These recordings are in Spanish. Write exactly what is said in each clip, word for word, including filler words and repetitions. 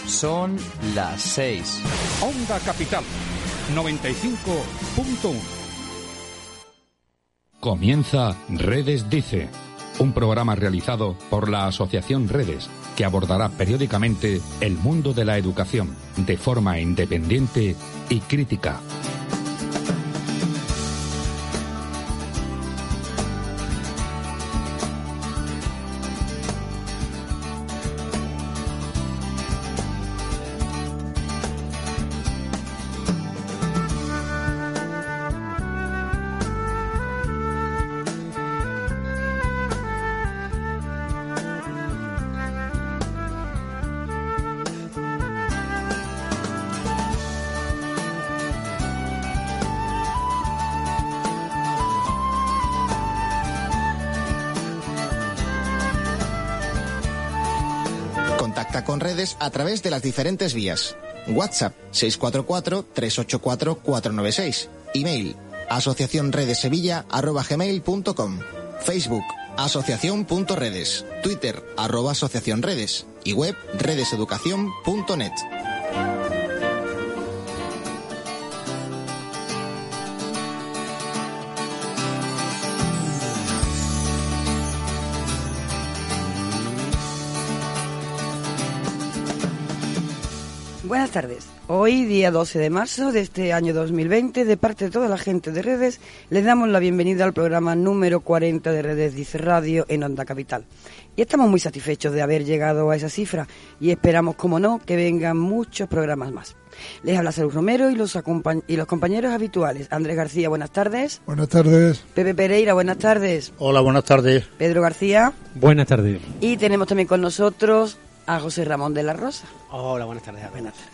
Son las seis. Onda Capital, noventa y cinco punto uno. Comienza Redes Dice, un programa realizado por la Asociación Redes, que abordará periódicamente el mundo de la educación de forma independiente y crítica. Contacta con Redes a través de las diferentes vías. WhatsApp seis cuatro cuatro, tres ocho cuatro, cuatro nueve seis. Email asociacionredesevilla arroba gmail punto com. Facebook asociación.redes. Twitter arroba asociacionredes. Y web redeseducación punto net. Buenas tardes. Hoy, día doce de marzo de este año dos mil veinte, de parte de toda la gente de Redes, les damos la bienvenida al programa número cuarenta de Redes Dice Radio en Onda Capital. Y estamos muy satisfechos de haber llegado a esa cifra y esperamos, como no, que vengan muchos programas más. Les habla Salud Romero y los, acompañ- y los compañeros habituales. Andrés García, buenas tardes. Buenas tardes. Pepe Pereira, buenas tardes. Hola, buenas tardes. Pedro García. Buenas tardes. Y tenemos también con nosotros a José Ramón de la Rosa. Hola, buenas tardes. Buenas tardes.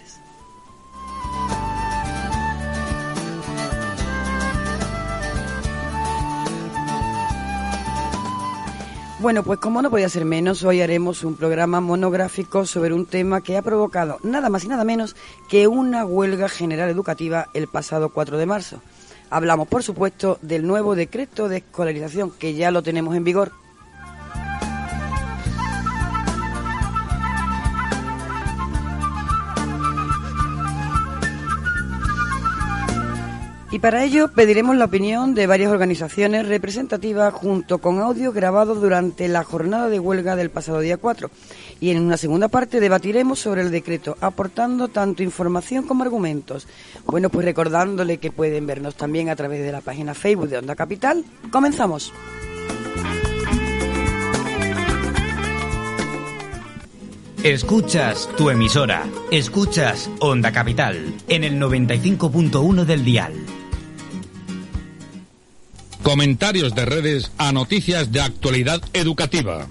Bueno, pues como no podía ser menos, hoy haremos un programa monográfico sobre un tema que ha provocado nada más y nada menos que una huelga general educativa el pasado cuatro de marzo. Hablamos, por supuesto, del nuevo decreto de escolarización, que ya lo tenemos en vigor. Y para ello pediremos la opinión de varias organizaciones representativas junto con audio grabados durante la jornada de huelga del pasado día cuatro. Y en una segunda parte debatiremos sobre el decreto, aportando tanto información como argumentos. Bueno, pues recordándole que pueden vernos también a través de la página Facebook de Onda Capital. ¡Comenzamos! Escuchas tu emisora, escuchas Onda Capital, en el noventa y cinco punto uno del dial. Comentarios de Redes a noticias de actualidad educativa.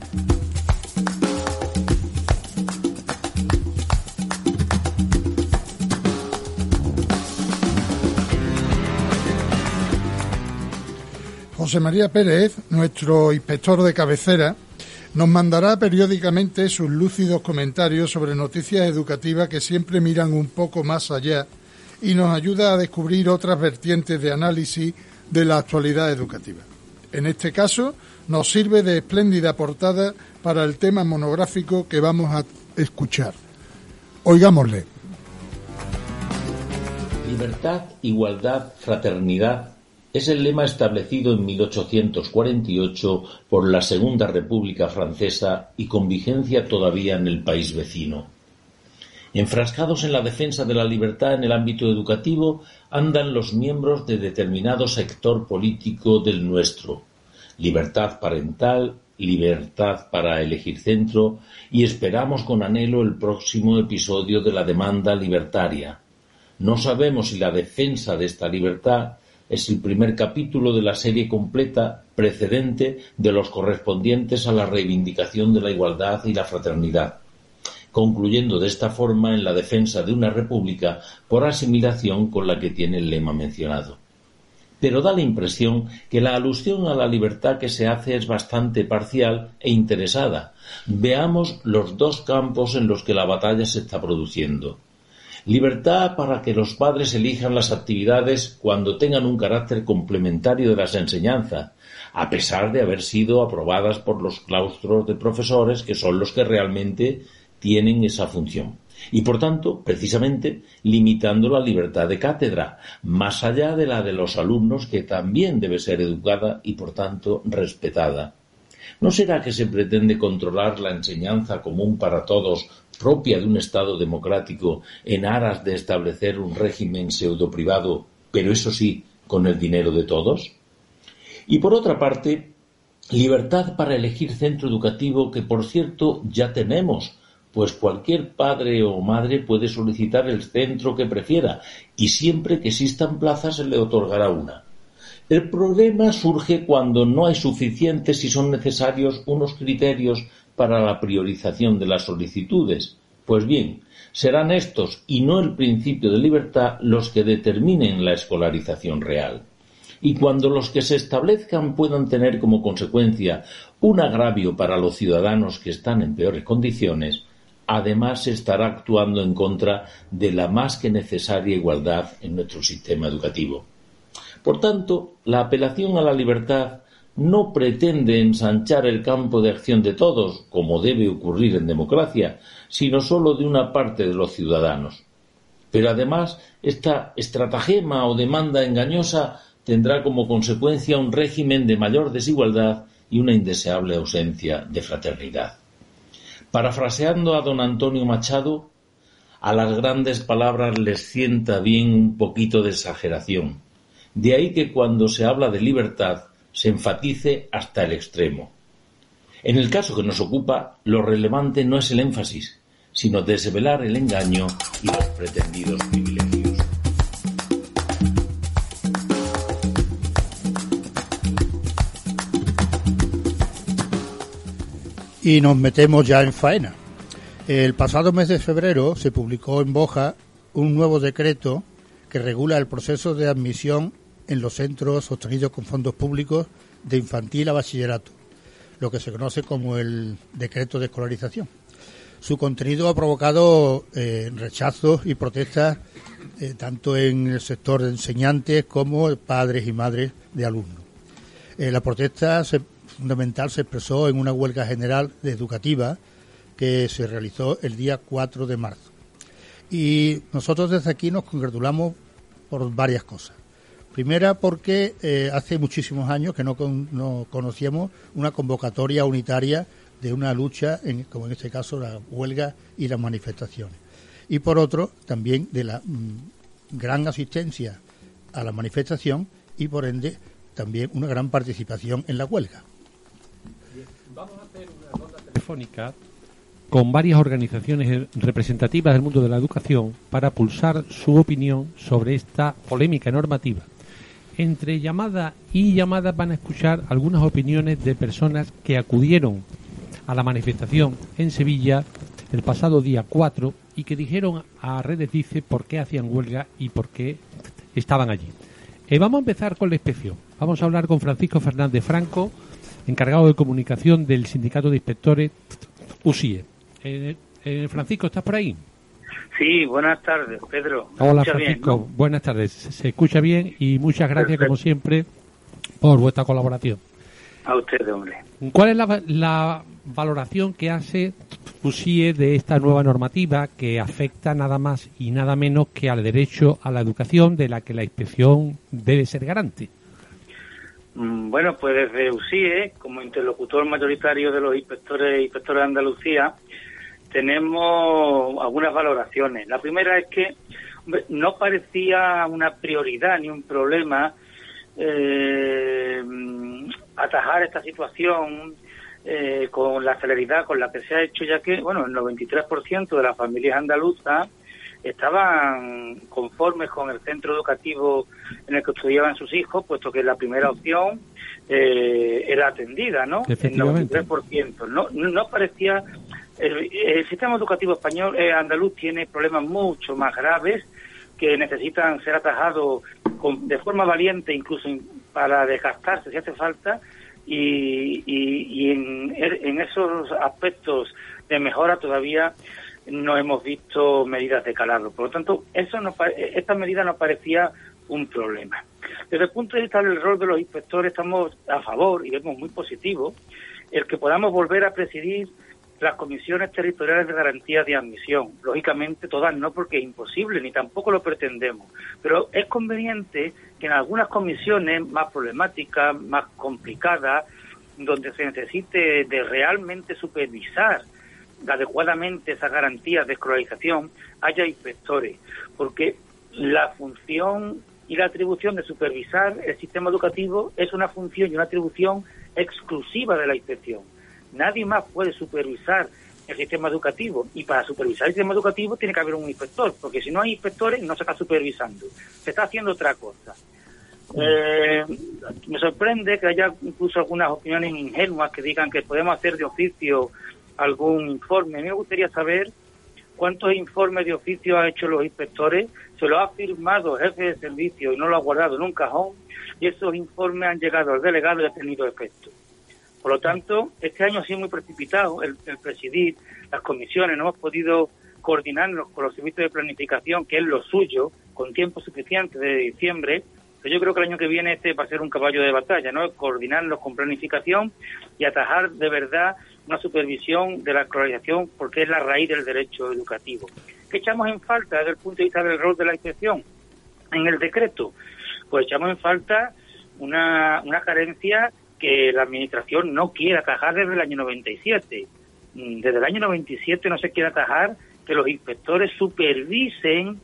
José María Pérez, nuestro inspector de cabecera, nos mandará periódicamente sus lúcidos comentarios sobre noticias educativas que siempre miran un poco más allá y nos ayuda a descubrir otras vertientes de análisis de la actualidad educativa. En este caso, nos sirve de espléndida portada para el tema monográfico que vamos a escuchar. Oigámosle. Libertad, igualdad, fraternidad es el lema establecido en mil ochocientos cuarenta y ocho por la Segunda República Francesa y con vigencia todavía en el país vecino. Enfrascados en la defensa de la libertad en el ámbito educativo andan los miembros de determinado sector político del nuestro. Libertad parental, libertad para elegir centro y esperamos con anhelo el próximo episodio de la demanda libertaria. No sabemos si la defensa de esta libertad es el primer capítulo de la serie completa precedente de los correspondientes a la reivindicación de la igualdad y la fraternidad, concluyendo de esta forma en la defensa de una república por asimilación con la que tiene el lema mencionado. Pero da la impresión que la alusión a la libertad que se hace es bastante parcial e interesada. Veamos los dos campos en los que la batalla se está produciendo. Libertad para que los padres elijan las actividades cuando tengan un carácter complementario de las enseñanzas, a pesar de haber sido aprobadas por los claustros de profesores que son los que realmente tienen esa función. y por tanto, precisamente, limitando la libertad de cátedra, más allá de la de los alumnos, que también debe ser educada y por tanto respetada. ¿No será que se pretende controlar la enseñanza común para todos, propia de un Estado democrático, en aras de establecer un régimen pseudo-privado, pero eso sí, con el dinero de todos? Y por otra parte, libertad para elegir centro educativo, que por cierto ya tenemos, pues cualquier padre o madre puede solicitar el centro que prefiera y siempre que existan plazas se le otorgará una. El problema surge cuando no hay suficientes y son necesarios unos criterios para la priorización de las solicitudes. Pues bien, serán estos y no el principio de libertad los que determinen la escolarización real. Y cuando los que se establezcan puedan tener como consecuencia un agravio para los ciudadanos que están en peores condiciones, además se estará actuando en contra de la más que necesaria igualdad en nuestro sistema educativo. Por tanto, la apelación a la libertad no pretende ensanchar el campo de acción de todos, como debe ocurrir en democracia, sino solo de una parte de los ciudadanos. Pero además, esta estratagema o demanda engañosa tendrá como consecuencia un régimen de mayor desigualdad y una indeseable ausencia de fraternidad. Parafraseando a don Antonio Machado, a las grandes palabras les sienta bien un poquito de exageración. De ahí que cuando se habla de libertad se enfatice hasta el extremo. En el caso que nos ocupa, lo relevante no es el énfasis, sino desvelar el engaño y los pretendidos privilegios. Y nos metemos ya en faena. El pasado mes de febrero se publicó en Boja un nuevo decreto que regula el proceso de admisión en los centros sostenidos con fondos públicos de infantil a bachillerato, lo que se conoce como el decreto de escolarización. Su contenido ha provocado eh, rechazos y protestas eh, tanto en el sector de enseñantes como de padres y madres de alumnos. Eh, la protesta se fundamental se expresó en una huelga general de educativa que se realizó el día cuatro de marzo. Y nosotros desde aquí nos congratulamos por varias cosas. Primera, porque eh, hace muchísimos años que no, con, no conocíamos una convocatoria unitaria de una lucha, en, como en este caso la huelga y las manifestaciones. Y por otro, también de la mm, gran asistencia a la manifestación y por ende también una gran participación en la huelga. Vamos a hacer una ronda telefónica con varias organizaciones representativas del mundo de la educación para pulsar su opinión sobre esta polémica normativa. Entre llamada y llamada van a escuchar algunas opiniones de personas que acudieron a la manifestación en Sevilla el pasado día cuatro y que dijeron a Redes Dice por qué hacían huelga y por qué estaban allí. Eh, vamos a empezar con la inspección. Vamos a hablar con Francisco Fernández Franco, encargado de comunicación del Sindicato de Inspectores U S I E. Eh, eh, Francisco, ¿estás por ahí? Sí, buenas tardes, Pedro. Hola, Francisco. Bien, ¿no? Buenas tardes. Se escucha bien y muchas gracias, Perfecto. Como siempre, por vuestra colaboración. A usted, hombre. ¿Cuál es la, la valoración que hace U S I E de esta nueva normativa que afecta nada más y nada menos que al derecho a la educación, de la que la inspección debe ser garante? Bueno, pues desde U S I E, como interlocutor mayoritario de los inspectores e inspectoras de Andalucía, tenemos algunas valoraciones. La primera es que hombre, no parecía una prioridad ni un problema eh, atajar esta situación eh, con la celeridad con la que se ha hecho, ya que, bueno, el noventa y tres por ciento de las familias andaluzas estaban conformes con el centro educativo en el que estudiaban sus hijos, puesto que la primera opción eh, era atendida, ¿no? El noventa y tres por ciento. No, no parecía... El, el sistema educativo español, eh, andaluz, tiene problemas mucho más graves que necesitan ser atajados con, de forma valiente, incluso para desgastarse si hace falta, y, y, y en, en esos aspectos de mejora todavía no hemos visto medidas de calado. Por lo tanto, eso no, esta medida nos parecía un problema. Desde el punto de vista del rol de los inspectores, estamos a favor y vemos muy positivo el que podamos volver a presidir las comisiones territoriales de garantía de admisión. Lógicamente todas no, porque es imposible, ni tampoco lo pretendemos. Pero es conveniente que en algunas comisiones más problemáticas, más complicadas, donde se necesite de realmente supervisar adecuadamente esas garantías de escolarización, haya inspectores. Porque la función y la atribución de supervisar el sistema educativo es una función y una atribución exclusiva de la inspección. Nadie más puede supervisar el sistema educativo, y para supervisar el sistema educativo tiene que haber un inspector, porque si no hay inspectores no se está supervisando, se está haciendo otra cosa. Eh, me sorprende que haya incluso algunas opiniones ingenuas que digan que podemos hacer de oficio algún informe. A mí me gustaría saber cuántos informes de oficio ha hecho los inspectores, se lo ha firmado el jefe de servicio y no lo ha guardado en un cajón, y esos informes han llegado al delegado y han tenido efecto. Por lo tanto, este año ha sido muy precipitado el, el presidir las comisiones, no hemos podido coordinarnos con los servicios de planificación, que es lo suyo, con tiempo suficiente de diciembre, pero yo creo que el año que viene este va a ser un caballo de batalla, ¿no? Coordinarnos con planificación y atajar de verdad una supervisión de la escolarización, porque es la raíz del derecho educativo. ¿Qué echamos en falta desde el punto de vista del rol de la inspección en el decreto? Pues echamos en falta una, una carencia que la Administración no quiere atajar desde el año noventa y siete. Desde el año noventa y siete no se quiere atajar que los inspectores supervisen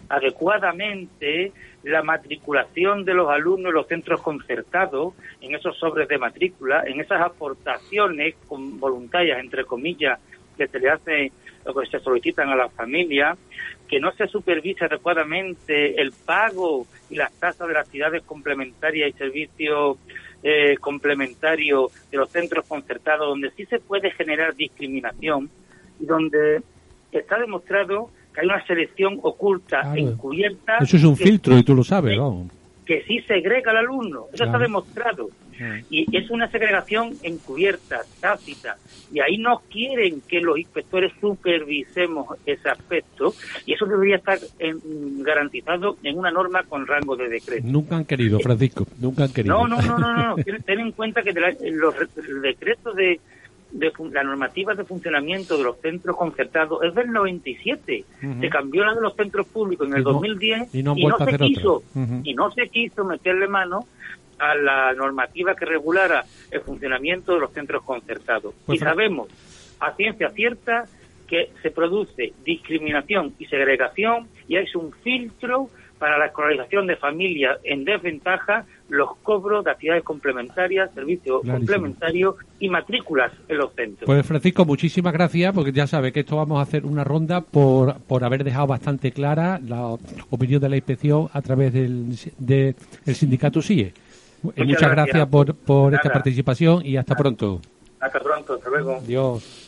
adecuadamente la matriculación de los alumnos en los centros concertados, en esos sobres de matrícula, en esas aportaciones con voluntarias, entre comillas, que se le hace, o que se solicitan a las familias, que no se supervise adecuadamente el pago y las tasas de las actividades complementarias y servicios eh, complementarios de los centros concertados, donde sí se puede generar discriminación y donde está demostrado que hay una selección oculta, claro, encubierta. Eso es un filtro y tú lo sabes, vamos. Que sí segrega al alumno, eso claro. Está demostrado. Y es una segregación encubierta, tácita, y ahí no quieren que los inspectores supervisemos ese aspecto, y eso debería estar en, garantizado en una norma con rango de decreto. Nunca han querido, Francisco, nunca han querido. No, no, no, no, no, no. Ten en cuenta que de la, los el decretos de, de la normativa de funcionamiento de los centros concertados es del noventa y siete, uh-huh. Se cambió la de los centros públicos en el y no, dos mil diez y no, y no se quiso uh-huh. y no se quiso meterle mano a la normativa que regulara el funcionamiento de los centros concertados. Pues, y sabemos a ciencia cierta que se produce discriminación y segregación, y es un filtro para la escolarización de familias en desventaja, los cobros de actividades complementarias, servicios Clarísimo. complementarios y matrículas en los centros. Pues Francisco, muchísimas gracias, porque ya sabe que esto vamos a hacer una ronda por, por haber dejado bastante clara la opinión de la inspección a través del, de, del sindicato S I E. Muchas, Muchas gracias, gracias por, por esta participación y hasta pronto. Hasta pronto, hasta luego. Adiós.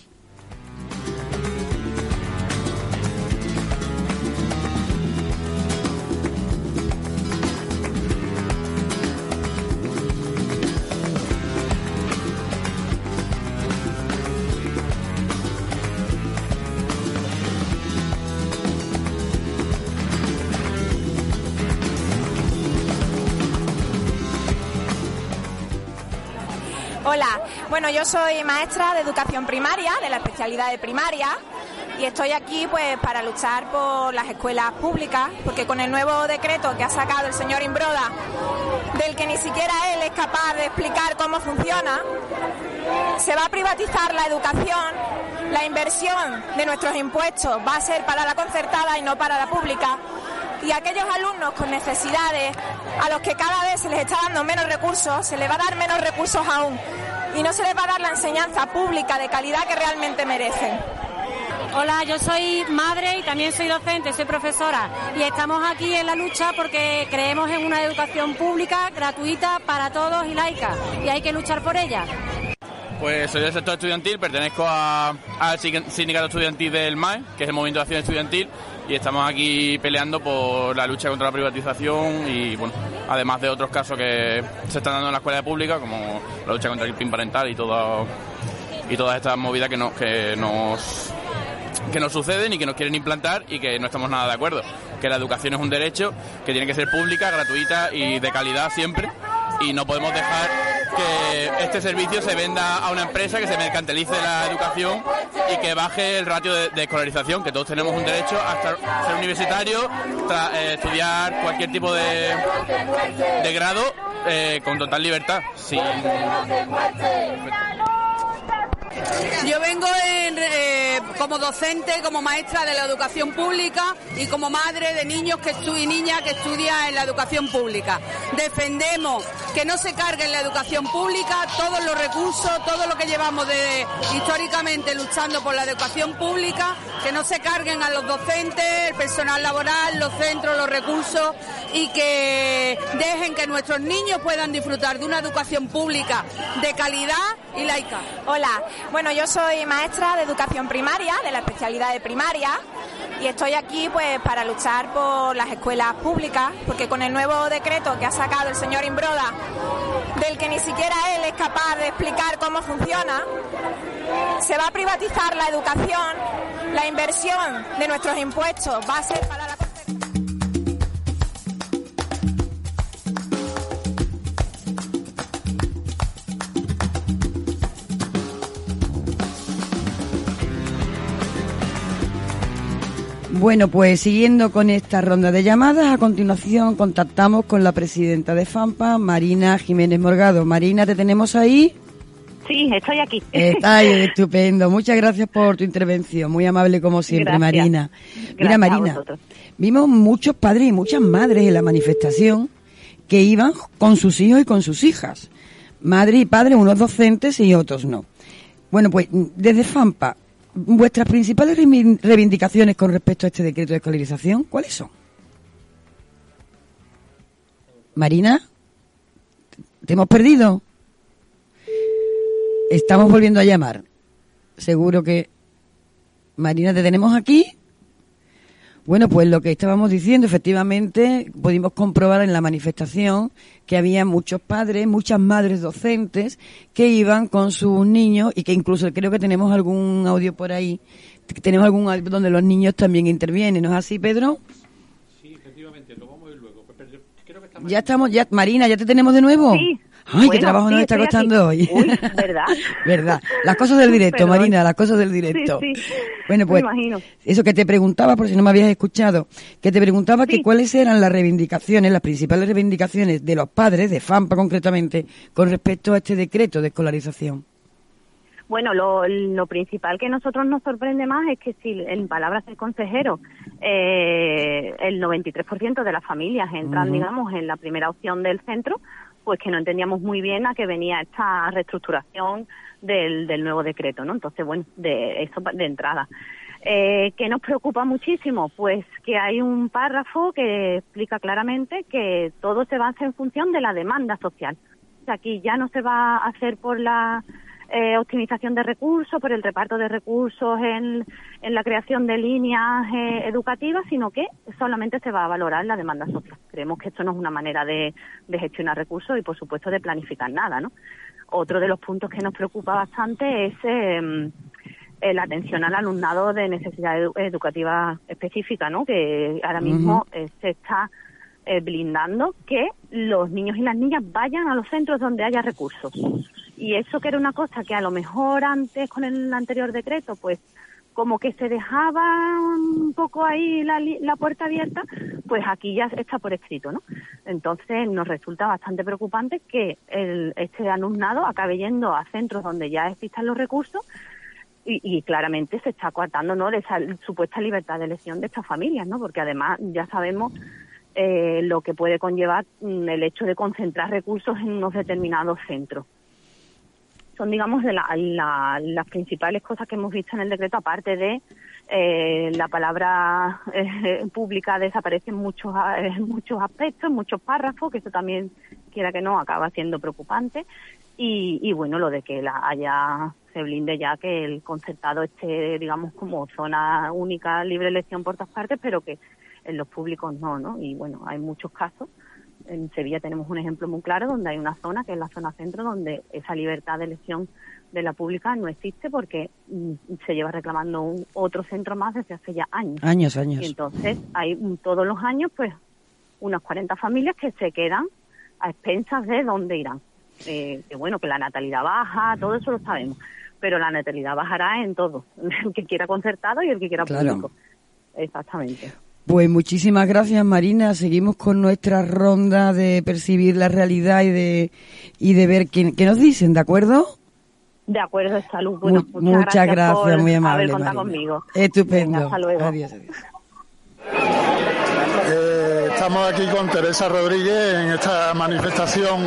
Hola, bueno, yo soy maestra de educación primaria, de la especialidad de primaria, y estoy aquí pues para luchar por las escuelas públicas, porque con el nuevo decreto que ha sacado el señor Imbroda, del que ni siquiera él es capaz de explicar cómo funciona, se va a privatizar la educación, la inversión de nuestros impuestos va a ser para la concertada y no para la pública, y a aquellos alumnos con necesidades a los que cada vez se les está dando menos recursos, se les va a dar menos recursos aún, y no se les va a dar la enseñanza pública de calidad que realmente merecen. Hola, yo soy madre y también soy docente, soy profesora, y estamos aquí en la lucha porque creemos en una educación pública, gratuita para todos y laica, y hay que luchar por ella. Pues soy del sector estudiantil, pertenezco a, al sindicato estudiantil del M A E, que es el Movimiento de Acción Estudiantil, y estamos aquí peleando por la lucha contra la privatización y, bueno, además de otros casos que se están dando en la escuela pública, como la lucha contra el PIN parental y todo, y todas estas movidas que nos, que nos que nos suceden y que nos quieren implantar y que no estamos nada de acuerdo. Que la educación es un derecho, que tiene que ser pública, gratuita y de calidad siempre, y no podemos dejar que este servicio se venda a una empresa, que se mercantilice la educación y que baje el ratio de, de escolarización, que todos tenemos un derecho a estar, ser universitario, tra, eh, estudiar cualquier tipo de, de grado eh, con total libertad. Sin... Yo vengo en, eh, como docente, como maestra de la educación pública y como madre de niños que estu- y niñas que estudian en la educación pública. Defendemos que no se cargue en la educación pública todos los recursos, todo lo que llevamos de, históricamente luchando por la educación pública, que no se carguen a los docentes, el personal laboral, los centros, los recursos, y que dejen que nuestros niños puedan disfrutar de una educación pública de calidad y laica. Hola, bueno, yo soy maestra de educación primaria, de la especialidad de primaria, y estoy aquí pues para luchar por las escuelas públicas, porque con el nuevo decreto que ha sacado el señor Imbroda, del que ni siquiera él es capaz de explicar cómo funciona, se va a privatizar la educación, la inversión de nuestros impuestos va a ser para la... Bueno, pues siguiendo con esta ronda de llamadas, a continuación contactamos con la presidenta de FAMPA, Marina Jiménez Morgado. Marina, ¿te tenemos ahí? Sí, estoy aquí. Está ahí, estupendo. Muchas gracias por tu intervención, muy amable como siempre, Gracias. Marina. Mira, Gracias Marina, vimos muchos padres y muchas madres en la manifestación que iban con sus hijos y con sus hijas. Madres y padres, unos docentes y otros no. Bueno, pues desde FAMPA, vuestras principales reivindicaciones con respecto a este decreto de escolarización, ¿cuáles son? Marina, ¿te hemos perdido? Estamos volviendo a llamar. Seguro que... Marina, ¿te tenemos aquí? Bueno, pues lo que estábamos diciendo, efectivamente, pudimos comprobar en la manifestación que había muchos padres, muchas madres docentes que iban con sus niños y que incluso creo que tenemos algún audio por ahí, tenemos algún audio donde los niños también intervienen, ¿no es así, Pedro? Sí, efectivamente, lo vamos a ver luego. Pero yo creo que está Ya estamos, ya, Marina, ¿ya te tenemos de nuevo? Sí. Ay, Bueno, qué trabajo sí, nos está estoy costando aquí. hoy. Uy, ¿verdad? ¿Verdad? Las cosas del directo, Perdón. Marina, las cosas del directo. Sí, sí. Bueno, Me pues, imagino. eso que te preguntaba, por si no me habías escuchado, que te preguntaba que cuáles eran las reivindicaciones, las principales reivindicaciones de los padres, de FAMPA concretamente, con respecto a este decreto de escolarización. Bueno, lo, lo principal que a nosotros nos sorprende más es que si, en palabras del consejero, eh, el noventa y tres por ciento de las familias entran, Ujú. digamos, en la primera opción del centro, pues que no entendíamos muy bien a qué venía esta reestructuración del, del nuevo decreto, ¿no? Entonces, bueno, de eso de entrada. Eh, ¿Qué nos preocupa muchísimo? Pues que hay un párrafo que explica claramente que todo se basa en función de la demanda social. O sea, aquí ya no se va a hacer por la eh, optimización de recursos, por el reparto de recursos en, en la creación de líneas eh, educativas, sino que solamente se va a valorar la demanda social. Creemos que esto no es una manera de, de gestionar recursos y, por supuesto, de planificar nada, ¿no? Otro de los puntos que nos preocupa bastante es eh, eh, la atención al alumnado de necesidad edu- educativa específica, ¿no? Que ahora mismo Ujú. eh, se está eh, blindando que los niños y las niñas vayan a los centros donde haya recursos. Y eso que era una cosa que a lo mejor antes con el anterior decreto, pues como que se dejaba un poco ahí la, li- la puerta abierta, pues aquí ya está por escrito, ¿no? Entonces nos resulta bastante preocupante que el, este alumnado acabe yendo a centros donde ya existan los recursos y, y claramente se está coartando, ¿no?, de esa supuesta libertad de elección de estas familias, ¿no? Porque además ya sabemos eh, lo que puede conllevar mm, el hecho de concentrar recursos en unos determinados centros. Son, digamos, de la, la, las principales cosas que hemos visto en el decreto, aparte de eh, la palabra eh, pública desaparece en muchos, en muchos aspectos, en muchos párrafos, que eso también, quiera que no, acaba siendo preocupante. Y, y bueno, lo de que la haya, se blinde ya que el concertado esté, digamos, como zona única, libre elección por todas partes, pero que en los públicos no, ¿no? Y bueno, hay muchos casos. En Sevilla tenemos un ejemplo muy claro donde hay una zona, que es la zona centro, donde esa libertad de elección de la pública no existe porque mm, se lleva reclamando un otro centro más desde hace ya años. Años, años. Y entonces hay mm, todos los años pues unas cuarenta familias que se quedan a expensas de dónde irán. eh, que bueno, que la natalidad baja, todo eso lo sabemos, pero la natalidad bajará en todo, el que quiera concertado y el que quiera Claro. público. Exactamente. Pues muchísimas gracias, Marina. Seguimos con nuestra ronda de percibir la realidad y de y de ver qué, qué nos dicen, ¿de acuerdo? De acuerdo, salud. Bueno, Mu- muchas, muchas gracias, por muy amable, haber contado Marina. conmigo. Estupendo. Venga, hasta luego. Adiós, adiós. Eh, estamos aquí con Teresa Rodríguez en esta manifestación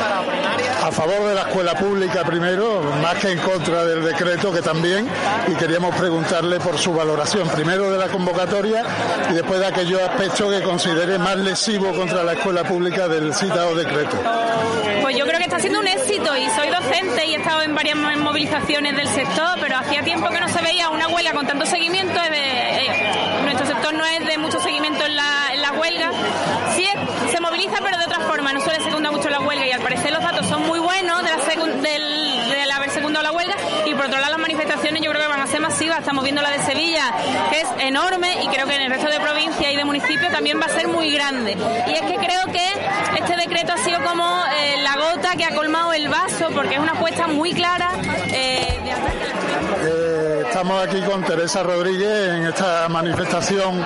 a favor de la escuela pública primero, más que en contra del decreto, que también, y queríamos preguntarle por su valoración, primero de la convocatoria y después de aquellos aspectos que considere más lesivos contra la escuela pública del citado decreto. Pues yo creo que está siendo un éxito y soy docente y he estado en varias movilizaciones del sector, pero hacía tiempo que no se veía una huelga con tanto seguimiento. De, eh, nuestro sector no es de mucho seguimiento en la, en la huelga. Sí es, se moviliza, pero de otra forma, no suele secundar mucho la huelga y al parecer los datos son muy buenos de la secu- del, del haber secundado la huelga y por otro lado las manifestaciones yo creo que van a ser masivas. Estamos viendo la de Sevilla, que es enorme y creo que en el resto de provincias y de municipios también va a ser muy grande. Y es que creo que este decreto ha sido como eh, la gota que ha colmado el vaso porque es una apuesta muy clara eh, de ataque a la escuela. Eh, estamos aquí con Teresa Rodríguez en esta manifestación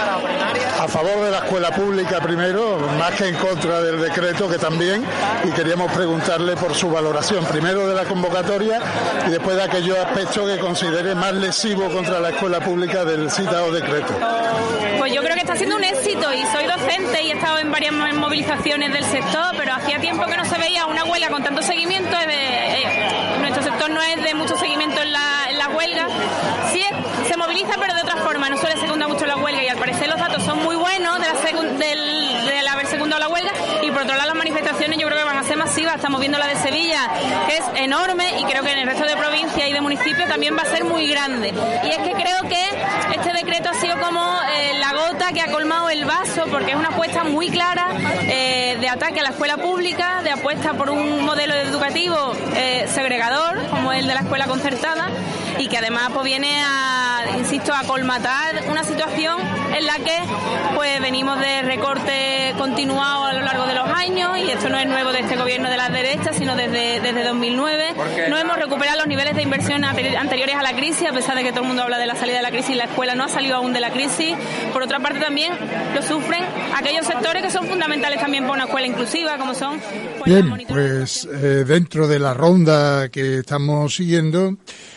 a favor de la escuela pública primero, más que en contra del decreto, que también, y queríamos preguntarle por su valoración, primero de la convocatoria y después de aquellos aspectos que considere más lesivos contra la escuela pública del citado decreto. Pues yo creo que está siendo un éxito y soy docente y he estado en varias movilizaciones del sector, pero hacía tiempo que no se veía una huelga con tanto seguimiento. De, eh, nuestro sector no es de mucho seguimiento en la, en la huelga. Sí es, se moviliza, pero de otra forma, no suele secundar mucho la huelga y al parecer los datos son muy buenos de la secu- del, del haber secundado la huelga y por otro lado las manifestaciones yo creo que van a ser masivas. Estamos viendo la de Sevilla, que es enorme y creo que en el resto de provincias y de municipios también va a ser muy grande. Y es que creo que este decreto ha sido como eh, la gota que ha colmado el vaso porque es una apuesta muy clara eh, de ataque a la escuela pública, de apuesta por un modelo educativo eh, segregador como el de la escuela concertada y que además pues viene a, insisto, a colmatar una situación en la que pues venimos de recorte continuado a lo largo de los años y esto no es nuevo de este gobierno de las derechas, sino desde, desde dos mil nueve. No hemos recuperado los niveles de inversión anteriores a la crisis, a pesar de que todo el mundo habla de la salida de la crisis, la escuela no ha salido aún de la crisis. Por otra parte también lo sufren aquellos sectores que son fundamentales también para una escuela inclusiva, como son... Pues, Bien, pues eh, dentro de la ronda que estamos siguiendo,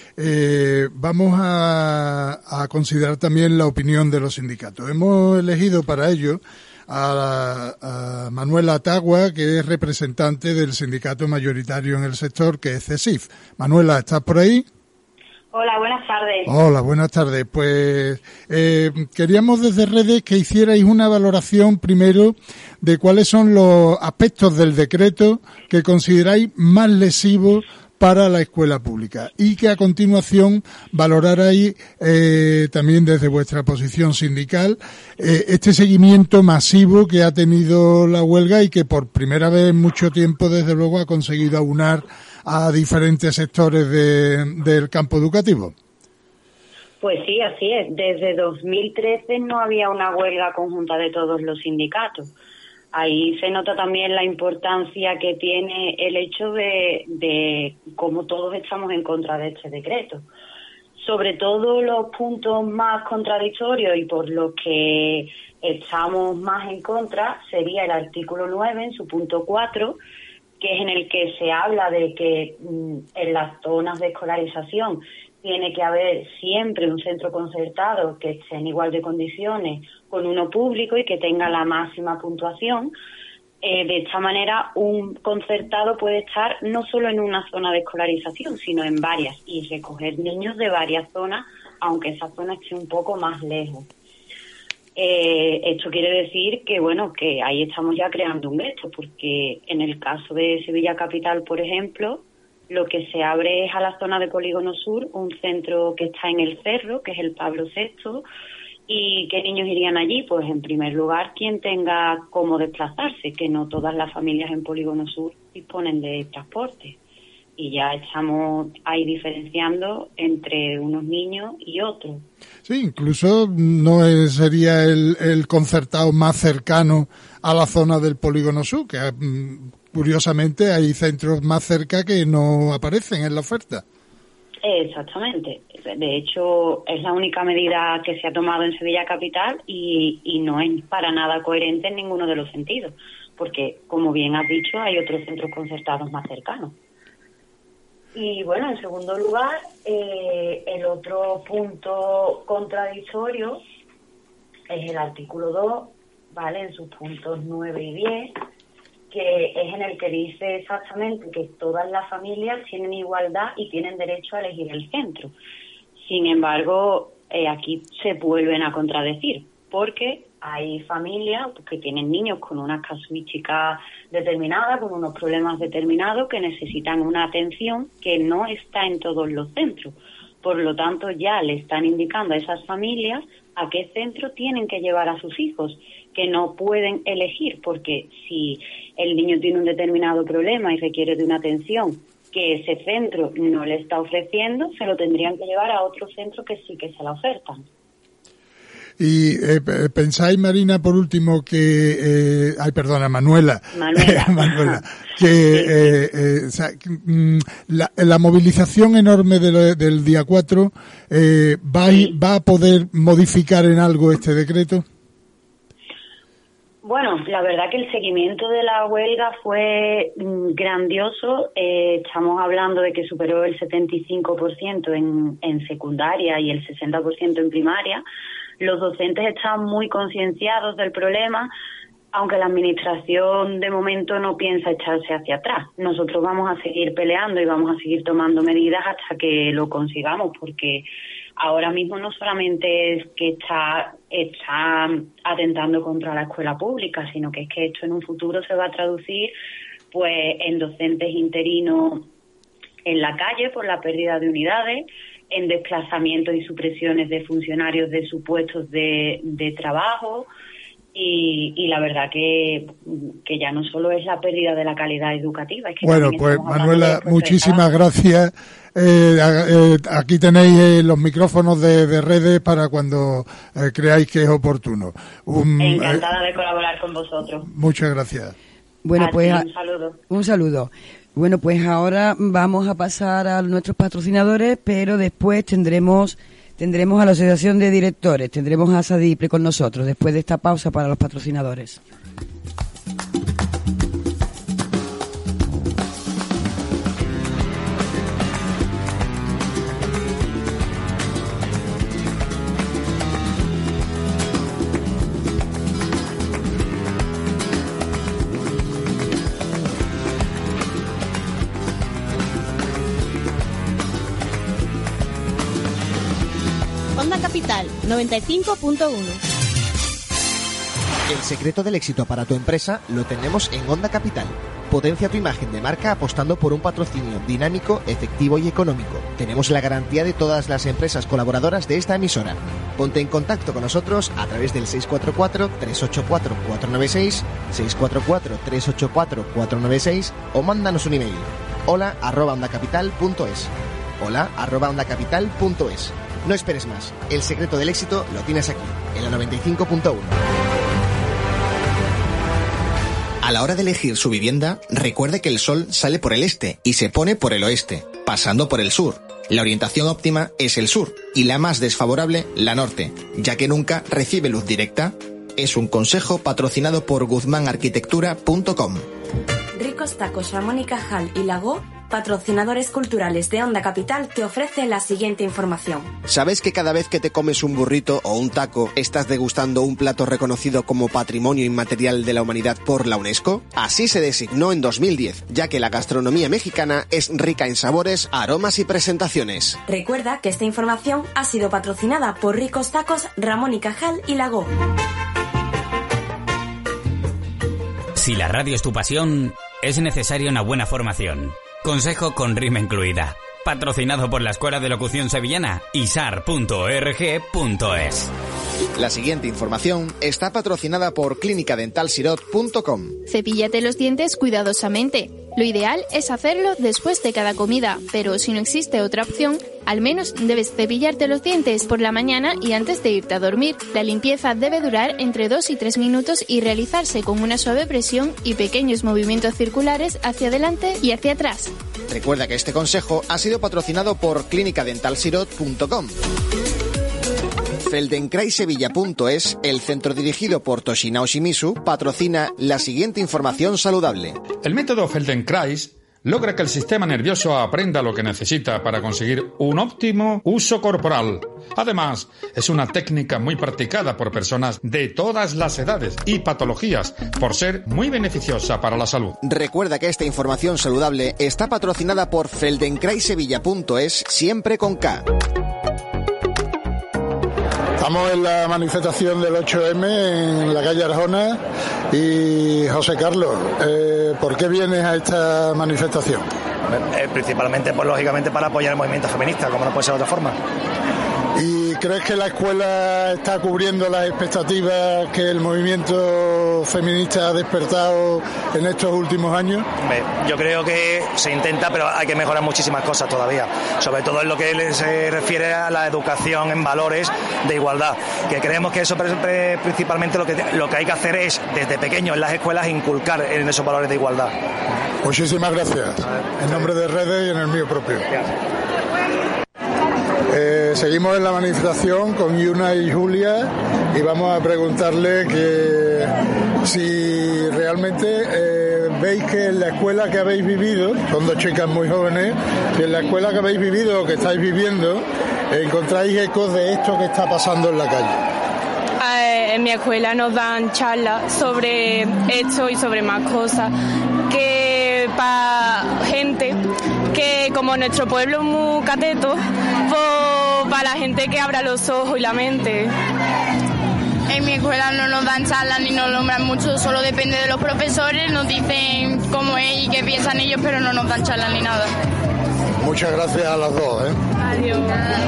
eh, vamos a, a considerar también la opinión de los sindicatos. Hemos elegido para ello a, a Manuela Tagua, que es representante del sindicato mayoritario en el sector, que es CESIF. Manuela, ¿estás por ahí? Hola, buenas tardes. Hola, buenas tardes. Pues eh, queríamos desde Redes que hicierais una valoración primero de cuáles son los aspectos del decreto que consideráis más lesivos para la escuela pública y que a continuación valorarais eh, también desde vuestra posición sindical eh, este seguimiento masivo que ha tenido la huelga y que por primera vez en mucho tiempo desde luego ha conseguido aunar a diferentes sectores de, del campo educativo. Pues sí, así es. Desde dos mil trece no había una huelga conjunta de todos los sindicatos. Ahí se nota también la importancia que tiene el hecho de, de cómo todos estamos en contra de este decreto. Sobre todo los puntos más contradictorios y por los que estamos más en contra sería el artículo nueve en su punto cuatro, que es en el que se habla de que mm, en las zonas de escolarización tiene que haber siempre un centro concertado que esté en igual de condiciones con uno público y que tenga la máxima puntuación. Eh, de esta manera, un concertado puede estar no solo en una zona de escolarización, sino en varias, y recoger niños de varias zonas, aunque esa zona esté un poco más lejos. Eh, esto quiere decir que, bueno, que ahí estamos ya creando un veto, porque en el caso de Sevilla Capital, por ejemplo, lo que se abre es a la zona de Polígono Sur, un centro que está en el Cerro, que es el Pablo sexto. ¿Y qué niños irían allí? Pues en primer lugar, quien tenga cómo desplazarse, que no todas las familias en Polígono Sur disponen de transporte. Y ya estamos ahí diferenciando entre unos niños y otros. Sí, incluso no es, sería el, el concertado más cercano a la zona del Polígono Sur, que curiosamente hay centros más cerca que no aparecen en la oferta. Exactamente. De hecho, es la única medida que se ha tomado en Sevilla Capital y, y no es para nada coherente en ninguno de los sentidos, porque, como bien has dicho, hay otros centros concertados más cercanos. Y bueno, en segundo lugar, eh, el otro punto contradictorio es el artículo dos, ¿vale? En sus puntos nueve y diez, que es en el que dice exactamente que todas las familias tienen igualdad y tienen derecho a elegir el centro. Sin embargo, eh, aquí se vuelven a contradecir, porque hay familias que tienen niños con unas casuísticas determinadas, con unos problemas determinados, que necesitan una atención que no está en todos los centros. Por lo tanto, ya le están indicando a esas familias a qué centro tienen que llevar a sus hijos, que no pueden elegir, porque si el niño tiene un determinado problema y requiere de una atención que ese centro no le está ofreciendo, se lo tendrían que llevar a otro centro que sí que se la ofertan. Y eh, pensáis, Marina, por último, que... Eh, ay, perdona, Manuela. Manuela. Manuela. Que eh, eh, o sea, la, la movilización enorme de lo, del día cuatro eh, ¿va, sí. ¿va a poder modificar en algo este decreto? Bueno, la verdad que el seguimiento de la huelga fue grandioso. Eh, estamos hablando de que superó el setenta y cinco por ciento en, en secundaria y el sesenta por ciento en primaria. Los docentes están muy concienciados del problema, aunque la administración de momento no piensa echarse hacia atrás. Nosotros vamos a seguir peleando y vamos a seguir tomando medidas hasta que lo consigamos, porque ahora mismo no solamente es que está, está atentando contra la escuela pública, sino que es que esto en un futuro se va a traducir pues en docentes interinos en la calle por la pérdida de unidades, en desplazamientos y supresiones de funcionarios de sus puestos de, de trabajo. Y, y la verdad que, que ya no solo es la pérdida de la calidad educativa. Es que bueno, pues Manuela, muchísimas gracias. Eh, eh, aquí tenéis eh, los micrófonos de, de redes para cuando eh, creáis que es oportuno. Un, Encantada eh, de colaborar con vosotros. Muchas gracias. Bueno, a pues ti, un saludo. Un saludo. Bueno, pues ahora vamos a pasar a nuestros patrocinadores, pero después tendremos tendremos a la Asociación de Directores, tendremos a SADIPRE con nosotros, después de esta pausa para los patrocinadores. noventa y cinco punto uno. El secreto del éxito para tu empresa lo tenemos en Onda Capital. Potencia tu imagen de marca apostando por un patrocinio dinámico, efectivo y económico. Tenemos la garantía de todas las empresas colaboradoras de esta emisora. Ponte en contacto con nosotros a través del seis cuatro cuatro, tres ocho cuatro, cuatro nueve seis, seis cuatro cuatro, tres ocho cuatro, cuatro nueve seis o mándanos un email. hola arroba ondacapital punto es. hola arroba ondacapital punto es. No esperes más. El secreto del éxito lo tienes aquí, en la noventa y cinco punto uno. A la hora de elegir su vivienda, recuerde que el sol sale por el este y se pone por el oeste, pasando por el sur. La orientación óptima es el sur y la más desfavorable, la norte, ya que nunca recibe luz directa. Es un consejo patrocinado por guzmán arquitectura punto com. Ricos Tacos Ramón y Cajal y Lago, patrocinadores culturales de Onda Capital, te ofrece la siguiente información. ¿Sabes que cada vez que te comes un burrito o un taco, estás degustando un plato reconocido como Patrimonio Inmaterial de la Humanidad por la UNESCO? Así se designó en dos mil diez, ya que la gastronomía mexicana es rica en sabores, aromas y presentaciones. Recuerda que esta información ha sido patrocinada por Ricos Tacos Ramón y Cajal y Lago. Si la radio es tu pasión, es necesaria una buena formación. Consejo con rima incluida. Patrocinado por la Escuela de Locución Sevillana y s a r punto org punto es. La siguiente información está patrocinada por clínica dental sirot punto com. Cepíllate los dientes cuidadosamente. Lo ideal es hacerlo después de cada comida, pero si no existe otra opción, Al menos debes cepillarte los dientes por la mañana y antes de irte a dormir. La limpieza debe durar entre dos y tres minutos y realizarse con una suave presión y pequeños movimientos circulares hacia adelante y hacia atrás. Recuerda que este consejo ha sido patrocinado por clínica dental sirot punto com. Feldenkrais Sevilla punto es, el centro dirigido por Toshinao Shimizu, patrocina la siguiente información saludable. El método Feldenkrais logra que el sistema nervioso aprenda lo que necesita para conseguir un óptimo uso corporal. Además, es una técnica muy practicada por personas de todas las edades y patologías, por ser muy beneficiosa para la salud. Recuerda que esta información saludable está patrocinada por Feldenkrais Sevilla punto es, siempre con K. Estamos en la manifestación del ocho eme en la calle Arjona y José Carlos, eh, ¿por qué vienes a esta manifestación? Eh, principalmente, pues lógicamente para apoyar el movimiento feminista, como no puede ser de otra forma. ¿Y crees que la escuela está cubriendo las expectativas que el movimiento feminista ha despertado en estos últimos años? Yo creo que se intenta, pero hay que mejorar muchísimas cosas todavía, sobre todo en lo que se refiere a la educación en valores de igualdad, que creemos que eso principalmente lo que, lo que hay que hacer es, desde pequeño en las escuelas, inculcar en esos valores de igualdad. Muchísimas gracias, en nombre de Redes y en el mío propio. Eh, seguimos en la manifestación con Yuna y Julia y vamos a preguntarle que si realmente eh, veis que en la escuela que habéis vivido, son dos chicas muy jóvenes, que en la escuela que habéis vivido o que estáis viviendo encontráis ecos de esto que está pasando en la calle. En mi escuela nos dan charlas sobre esto y sobre más cosas, que para gente que como nuestro pueblo es muy cateto, pues para la gente que abra los ojos y la mente. En mi escuela no nos dan charlas ni nos nombran mucho, solo depende de los profesores, nos dicen cómo es y qué piensan ellos, pero no nos dan charlas ni nada. Muchas gracias a las dos, ¿eh? Adiós.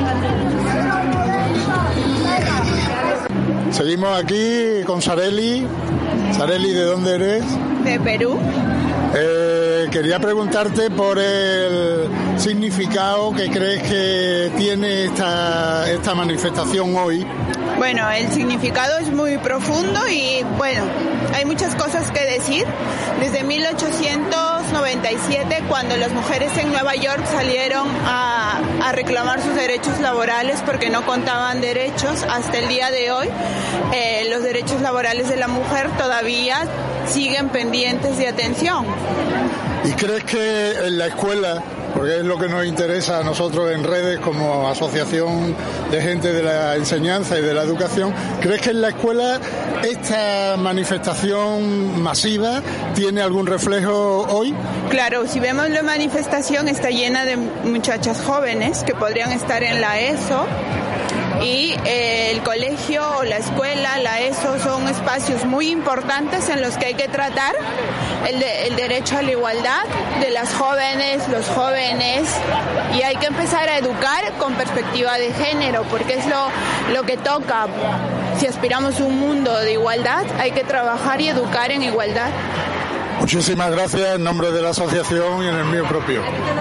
Seguimos aquí con Sareli. Sareli, ¿de dónde eres? De Perú. Eh, quería preguntarte por el significado que crees que tiene esta, esta manifestación hoy. Bueno, el significado es muy profundo y, bueno, hay muchas cosas que decir. Desde mil ochocientos noventa y siete, cuando las mujeres en Nueva York salieron a, a reclamar sus derechos laborales porque no contaban derechos, hasta el día de hoy, eh, los derechos laborales de la mujer todavía siguen pendientes de atención. ¿Y crees que en la escuela, porque es lo que nos interesa a nosotros en Redes como asociación de gente de la enseñanza y de la educación, crees que en la escuela esta manifestación masiva tiene algún reflejo hoy? Claro, si vemos la manifestación está llena de muchachas jóvenes que podrían estar en la ESO. Y eh, el colegio, la escuela, la ESO son espacios muy importantes en los que hay que tratar el, de, el derecho a la igualdad de las jóvenes, los jóvenes, y hay que empezar a educar con perspectiva de género, porque es lo, lo que toca. Si aspiramos a un mundo de igualdad, hay que trabajar y educar en igualdad. Muchísimas gracias en nombre de la asociación y en el mío propio.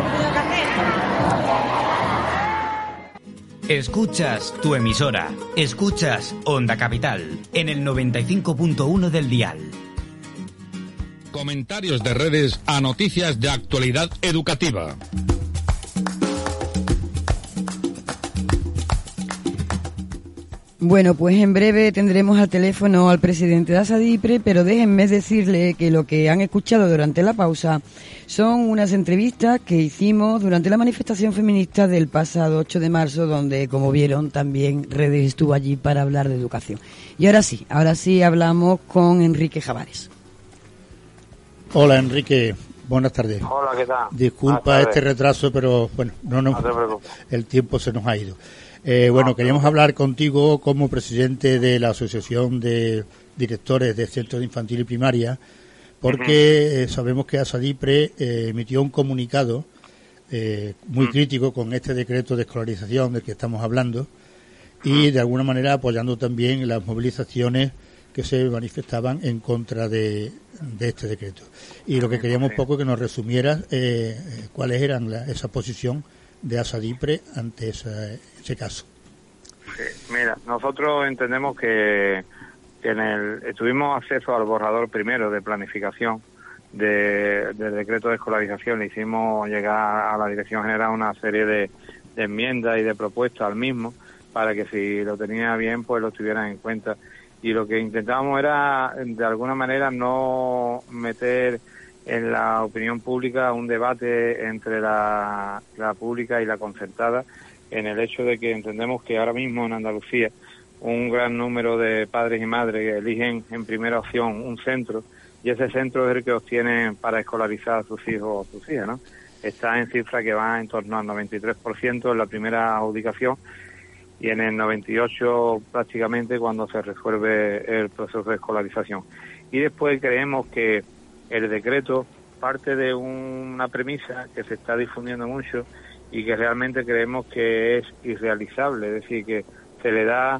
Escuchas tu emisora, escuchas Onda Capital, en el noventa y cinco punto uno del dial. Comentarios de Redes a noticias de actualidad educativa. Bueno, pues en breve tendremos al teléfono al presidente de ASADIPRE, pero déjenme decirle que lo que han escuchado durante la pausa son unas entrevistas que hicimos durante la manifestación feminista del pasado ocho de marzo, donde, como vieron, también Redes estuvo allí para hablar de educación. Y ahora sí, ahora sí hablamos con Enrique Javares. Hola, Enrique. Buenas tardes. Hola, ¿qué tal? Disculpa este retraso, pero bueno, no, no, no te preocupes. El tiempo se nos ha ido. Eh, bueno, no, queríamos no. hablar contigo como presidente de la Asociación de Directores de Centros de Infantil y Primaria, porque uh-huh. eh, sabemos que ASADIPRE eh, emitió un comunicado eh, muy uh-huh. crítico con este decreto de escolarización del que estamos hablando y uh-huh. de alguna manera apoyando también las movilizaciones que se manifestaban en contra de, de este decreto. Y lo que queríamos un poco que nos resumieras eh, cuáles eran la, esa posición de ASADIPRE ante ese, ese caso. Sí, mira, nosotros entendemos que, que en el, tuvimos acceso al borrador primero de planificación de, del decreto de escolarización. Le hicimos llegar a la Dirección General una serie de, de enmiendas y de propuestas al mismo para que si lo tenía bien pues lo tuvieran en cuenta. Y lo que intentábamos era de alguna manera no meter en la opinión pública un debate entre la, la pública y la concertada, en el hecho de que entendemos que ahora mismo en Andalucía un gran número de padres y madres eligen en primera opción un centro, y ese centro es el que obtienen para escolarizar a sus hijos o sus hijas, ¿no? Está en cifra que va en torno al noventa y tres por ciento en la primera adjudicación y en el noventa y ocho por ciento prácticamente cuando se resuelve el proceso de escolarización. Y después creemos que el decreto parte de una premisa que se está difundiendo mucho y que realmente creemos que es irrealizable, es decir, que se le da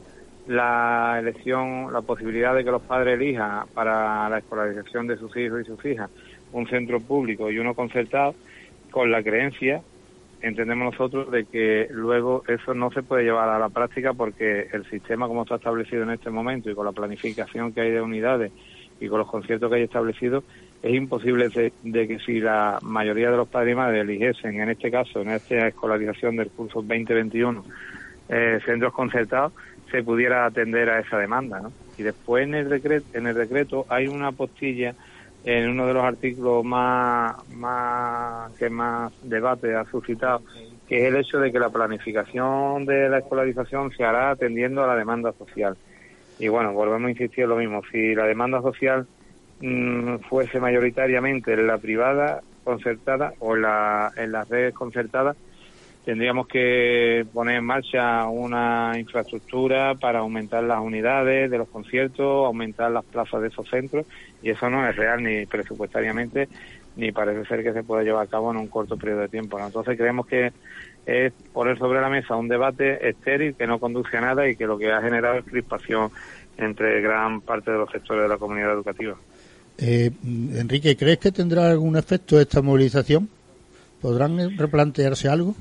la elección, la posibilidad de que los padres elijan para la escolarización de sus hijos y sus hijas un centro público y uno concertado, con la creencia, entendemos nosotros, de que luego eso no se puede llevar a la práctica porque el sistema como está establecido en este momento y con la planificación que hay de unidades y con los conciertos que hay establecidos, es imposible de, de que si la mayoría de los padres y madres eligiesen, en este caso, en esta escolarización del curso veinte veintiuno, eh, centros concertados, se pudiera atender a esa demanda, ¿no? Y después en el decreto, en el decreto hay una postilla en uno de los artículos más, más que más debate ha suscitado, que es el hecho de que la planificación de la escolarización se hará atendiendo a la demanda social. Y bueno, volvemos a insistir en lo mismo. Si la demanda social mmm, fuese mayoritariamente en la privada concertada o en la, en las redes concertadas, tendríamos que poner en marcha una infraestructura para aumentar las unidades de los conciertos, aumentar las plazas de esos centros, y eso no es real ni presupuestariamente, ni parece ser que se pueda llevar a cabo en un corto periodo de tiempo, ¿no? Entonces creemos que es poner sobre la mesa un debate estéril que no conduce a nada y que lo que ha generado es crispación entre gran parte de los sectores de la comunidad educativa. Eh, Enrique, ¿crees que tendrá algún efecto esta movilización? ¿Podrán replantearse algo?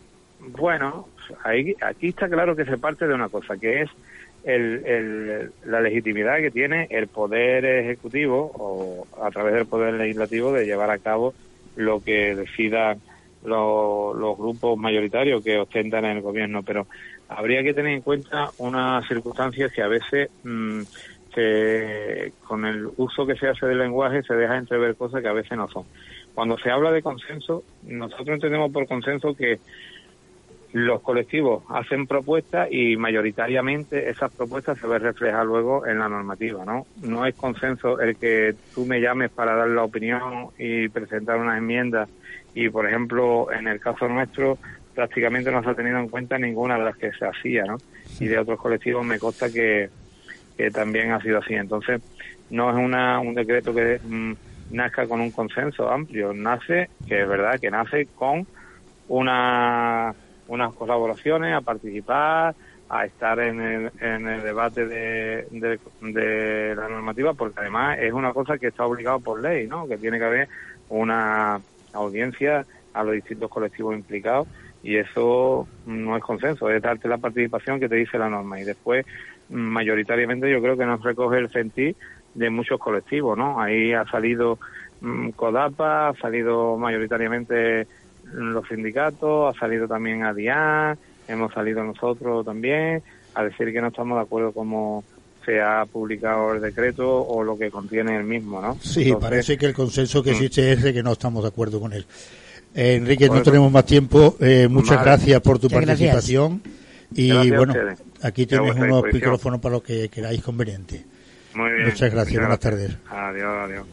Bueno, ahí, aquí está claro que se parte de una cosa, que es el, el, la legitimidad que tiene el Poder Ejecutivo o a través del Poder Legislativo de llevar a cabo lo que decidan los, los grupos mayoritarios que ostentan en el gobierno, pero habría que tener en cuenta unas circunstancias que a veces mmm, se, con el uso que se hace del lenguaje se deja entrever cosas que a veces no son. Cuando se habla de consenso, nosotros entendemos por consenso que los colectivos hacen propuestas y mayoritariamente esas propuestas se ven reflejadas luego en la normativa, ¿no? No es consenso el que tú me llames para dar la opinión y presentar unas enmiendas y, por ejemplo, en el caso nuestro prácticamente no se ha tenido en cuenta ninguna de las que se hacía, ¿no? Y de otros colectivos me consta que, que también ha sido así. Entonces, no es una un decreto que mmm, nazca con un consenso amplio, nace, que es verdad, que nace con una unas colaboraciones, a participar, a estar en el, en el debate de, de, de la normativa, porque además es una cosa que está obligado por ley, ¿no? Que tiene que haber una audiencia a los distintos colectivos implicados y eso no es consenso, es darte la participación que te dice la norma y después mayoritariamente yo creo que nos recoge el sentir de muchos colectivos, ¿no? Ahí ha salido mmm, CODAPA, ha salido mayoritariamente los sindicatos, ha salido también a DIAN, hemos salido nosotros también a decir que no estamos de acuerdo como se ha publicado el decreto o lo que contiene el mismo, ¿no? Sí, Entonces, parece que el consenso que existe es de que no estamos de acuerdo con él. Eh, Enrique, no tenemos más tiempo. Eh, muchas vale. gracias por tu muchas participación. Gracias. Y gracias bueno, aquí tienes unos micrófonos para lo que queráis conveniente. Muy bien. Muchas gracias. Buenas tardes. Adiós, adiós.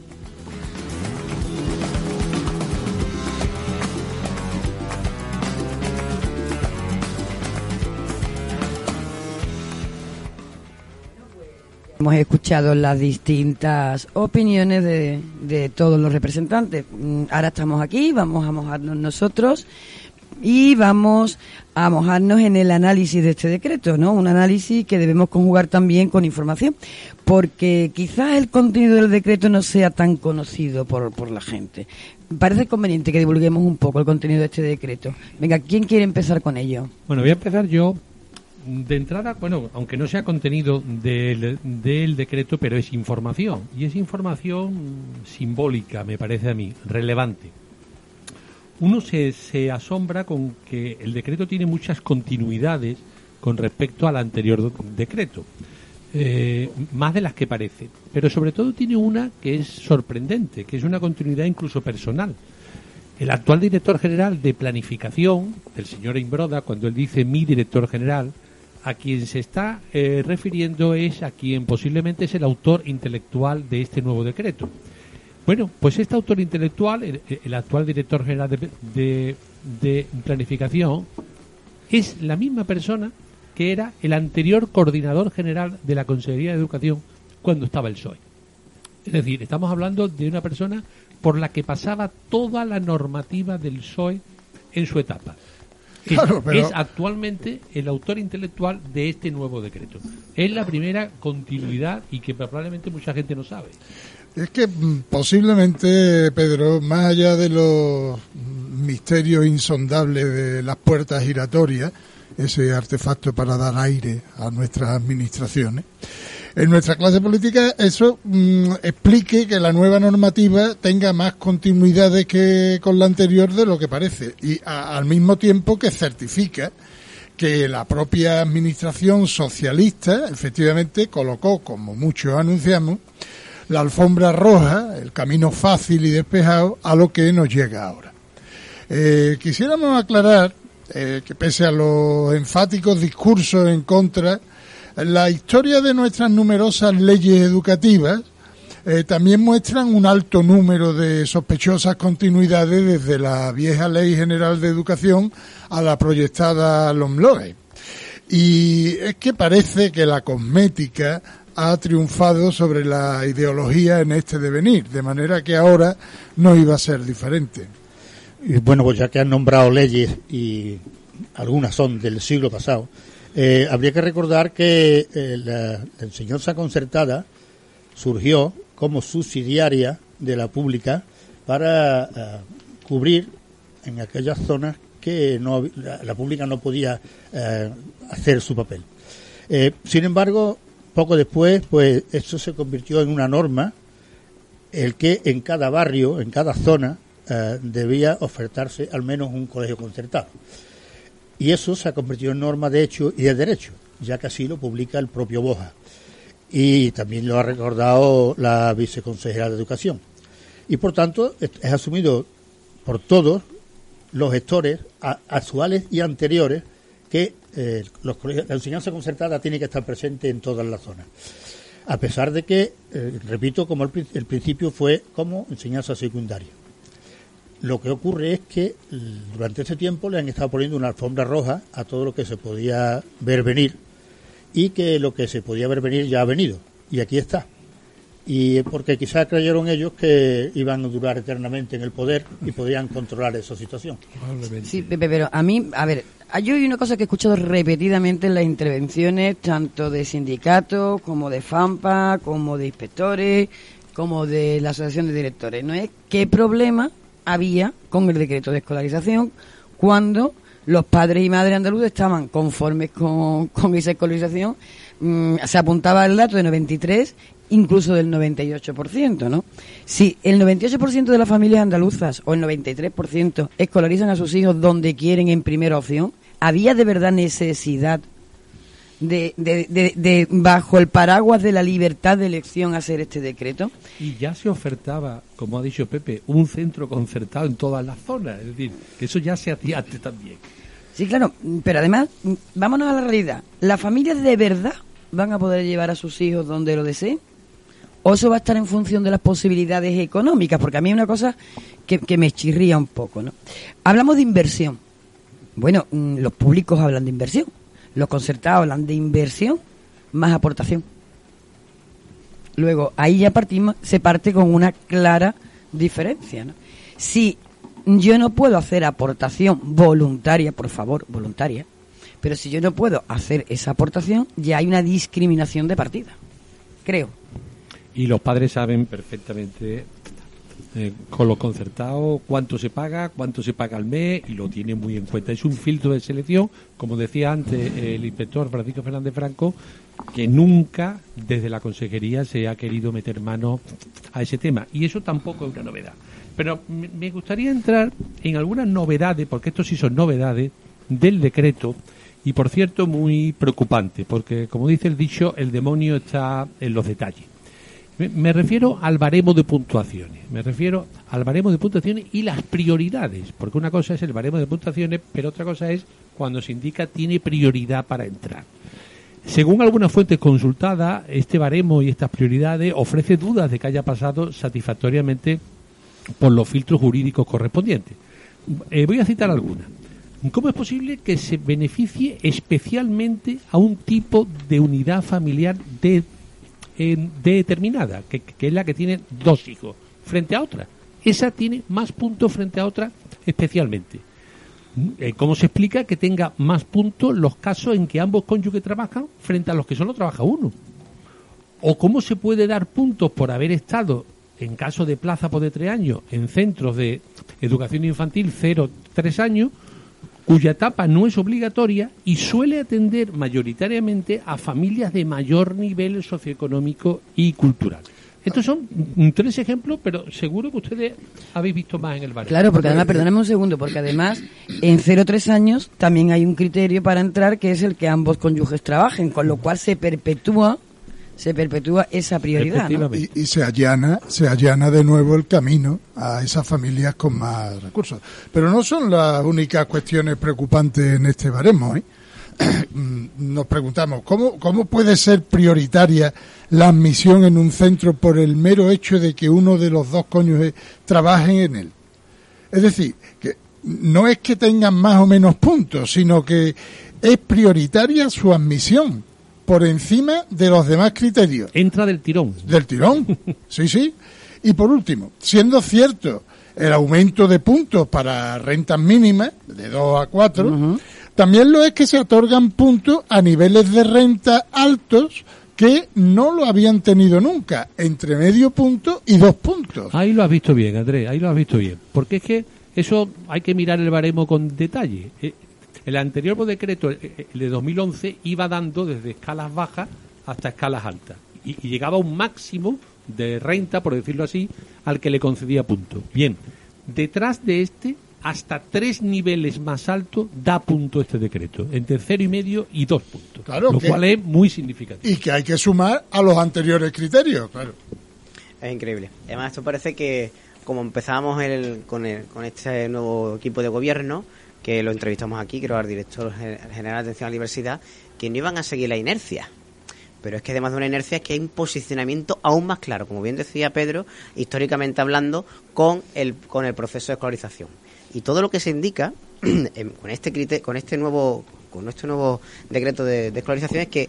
Hemos escuchado las distintas opiniones de, de todos los representantes. Ahora estamos aquí, vamos a mojarnos nosotros y vamos a mojarnos en el análisis de este decreto, ¿no? Un análisis que debemos conjugar también con información, porque quizás el contenido del decreto no sea tan conocido por, por la gente. Parece conveniente que divulguemos un poco el contenido de este decreto. Venga, ¿quién quiere empezar con ello? Bueno, voy a empezar yo. De entrada, bueno, aunque no sea contenido del, del decreto, pero es información. Y es información simbólica, me parece a mí, relevante. Uno se, se asombra con que el decreto tiene muchas continuidades con respecto al anterior decreto, eh, más de las que parece, pero sobre todo tiene una que es sorprendente, que es una continuidad incluso personal. El actual director general de Planificación, el señor Imbroda, cuando él dice mi director general, a quien se está eh, refiriendo es a quien posiblemente es el autor intelectual de este nuevo decreto. Bueno, pues este autor intelectual, el, el actual director general de, de, de Planificación, es la misma persona que era el anterior coordinador general de la Consejería de Educación cuando estaba el P S O E. Es decir, estamos hablando de una persona por la que pasaba toda la normativa del P S O E en su etapa. Que claro, pero... es actualmente el autor intelectual de este nuevo decreto. Es la primera continuidad y que probablemente mucha gente no sabe. Es que posiblemente, Pedro, más allá de los misterios insondables de las puertas giratorias, ese artefacto para dar aire a nuestras administraciones, en nuestra clase política eso mmm, explique que la nueva normativa tenga más continuidades que con la anterior de lo que parece, y a, al mismo tiempo que certifica que la propia administración socialista efectivamente colocó, como muchos anunciamos, la alfombra roja, el camino fácil y despejado a lo que nos llega ahora. Eh, quisiéramos aclarar eh, que pese a los enfáticos discursos en contra, la historia de nuestras numerosas leyes educativas eh, también muestran un alto número de sospechosas continuidades desde la vieja Ley General de Educación a la proyectada LOMLOE. Y es que parece que la cosmética ha triunfado sobre la ideología en este devenir, de manera que ahora no iba a ser diferente. Y bueno, pues ya que han nombrado leyes y algunas son del siglo pasado, eh, habría que recordar que eh, la, la enseñanza concertada surgió como subsidiaria de la pública para uh, cubrir en aquellas zonas que no, la, la pública no podía uh, hacer su papel. Eh, sin embargo, poco después, pues esto se convirtió en una norma, el que en cada barrio, en cada zona, eh, debía ofertarse al menos un colegio concertado. Y eso se ha convertido en norma de hecho y de derecho, ya que así lo publica el propio BOJA. Y también lo ha recordado la viceconsejera de Educación. Y por tanto, es, es asumido por todos los gestores a, actuales y anteriores que eh, los colegios, la enseñanza concertada tiene que estar presente en todas las zonas. A pesar de que, eh, repito, como el, el principio fue como enseñanza secundaria. Lo que ocurre es que durante ese tiempo le han estado poniendo una alfombra roja a todo lo que se podía ver venir y que lo que se podía ver venir ya ha venido. Y aquí está. Y porque quizás creyeron ellos que iban a durar eternamente en el poder y podían controlar esa situación. Sí, Pepe, pero a mí, a ver, yo hay una cosa que he escuchado repetidamente en las intervenciones, tanto de sindicatos, como de FAMPA, como de inspectores, como de la asociación de directores, ¿no es? ¿Qué problema había con el decreto de escolarización cuando los padres y madres andaluces estaban conformes con, con esa escolarización? Mm, se apuntaba el dato de noventa y tres, incluso del noventa y ocho por ciento, ¿no? Si el noventa y ocho por ciento de las familias andaluzas o el noventa y tres por ciento escolarizan a sus hijos donde quieren en primera opción, ¿había de verdad necesidad de, de, de, de bajo el paraguas de la libertad de elección hacer este decreto? Y ya se ofertaba, como ha dicho Pepe, un centro concertado en todas las zonas, es decir, que eso ya se hacía antes también. Sí, claro, pero además, vámonos a la realidad. ¿Las familias de verdad van a poder llevar a sus hijos donde lo deseen? ¿O eso va a estar en función de las posibilidades económicas? Porque a mí es una cosa que, que me chirría un poco, ¿no? Hablamos de inversión. Bueno, los públicos hablan de inversión. Los concertados hablan de inversión más aportación. Luego, ahí ya partimos, se parte con una clara diferencia, ¿no? Si yo no puedo hacer aportación voluntaria, por favor, voluntaria, pero si yo no puedo hacer esa aportación, ya hay una discriminación de partida, creo. Y los padres saben perfectamente, eh, con los concertados, cuánto se paga, cuánto se paga al mes, y lo tienen muy en cuenta. Es un filtro de selección, como decía antes el inspector Francisco Fernández Franco, que nunca desde la consejería se ha querido meter mano a ese tema, y eso tampoco es una novedad. Pero me gustaría entrar en algunas novedades, porque esto sí son novedades del decreto, y por cierto muy preocupante, porque como dice el dicho, el demonio está en los detalles. Me, me refiero al baremo de puntuaciones, me refiero al baremo de puntuaciones y las prioridades, porque una cosa es el baremo de puntuaciones, pero otra cosa es cuando se indica tiene prioridad para entrar. Según algunas fuentes consultadas, este baremo y estas prioridades ofrece dudas de que haya pasado satisfactoriamente por los filtros jurídicos correspondientes. Eh, voy a citar algunas. ¿Cómo es posible que se beneficie especialmente a un tipo de unidad familiar de, eh, determinada, que, que es la que tiene dos hijos, frente a otra? Esa tiene más puntos frente a otra especialmente. Eh, ¿Cómo se explica que tenga más puntos los casos en que ambos cónyuges trabajan frente a los que solo trabaja uno? ¿O cómo se puede dar puntos por haber estado, en caso de plaza por de tres años, en centros de educación infantil cero tres años, cuya etapa no es obligatoria y suele atender mayoritariamente a familias de mayor nivel socioeconómico y cultural? Estos son tres ejemplos, pero seguro que ustedes habéis visto más en el barrio. Claro, porque además, perdóname un segundo, porque además en cero tres años también hay un criterio para entrar, que es el que ambos cónyuges trabajen, con lo cual se perpetúa se perpetúa esa prioridad, ¿no? Y, y se allana se allana de nuevo el camino a esas familias con más recursos. Pero no son las únicas cuestiones preocupantes en este baremo, ¿eh? Nos preguntamos, ¿cómo, ¿cómo puede ser prioritaria la admisión en un centro por el mero hecho de que uno de los dos cónyuges trabaje en él? Es decir, que no es que tengan más o menos puntos, sino que es prioritaria su admisión por encima de los demás criterios. Entra del tirón. Del tirón, sí, sí. Y por último, siendo cierto el aumento de puntos para rentas mínimas, de dos a cuatro, uh-huh. También lo es que se otorgan puntos a niveles de renta altos que no lo habían tenido nunca, entre medio punto y dos puntos. Ahí lo has visto bien, Andrés, ahí lo has visto bien. Porque es que eso hay que mirar el baremo con detalle. El anterior decreto, el de dos mil once, iba dando desde escalas bajas hasta escalas altas. Y, y llegaba a un máximo de renta, por decirlo así, al que le concedía puntos. Bien, detrás de este, hasta tres niveles más altos da punto este decreto, entre cero y medio y dos puntos, claro, lo que, cual es muy significativo. Y que hay que sumar a los anteriores criterios, claro. Es increíble. Además, esto parece que, como empezábamos el, con, el, con este nuevo equipo de gobierno, que lo entrevistamos aquí, creo al director general de atención a la diversidad, que no iban a seguir la inercia. Pero es que además de una inercia es que hay un posicionamiento aún más claro, como bien decía Pedro, históricamente hablando, con el con el proceso de escolarización. Y todo lo que se indica con este criterio, con este nuevo con este nuevo decreto de, de escolarización es que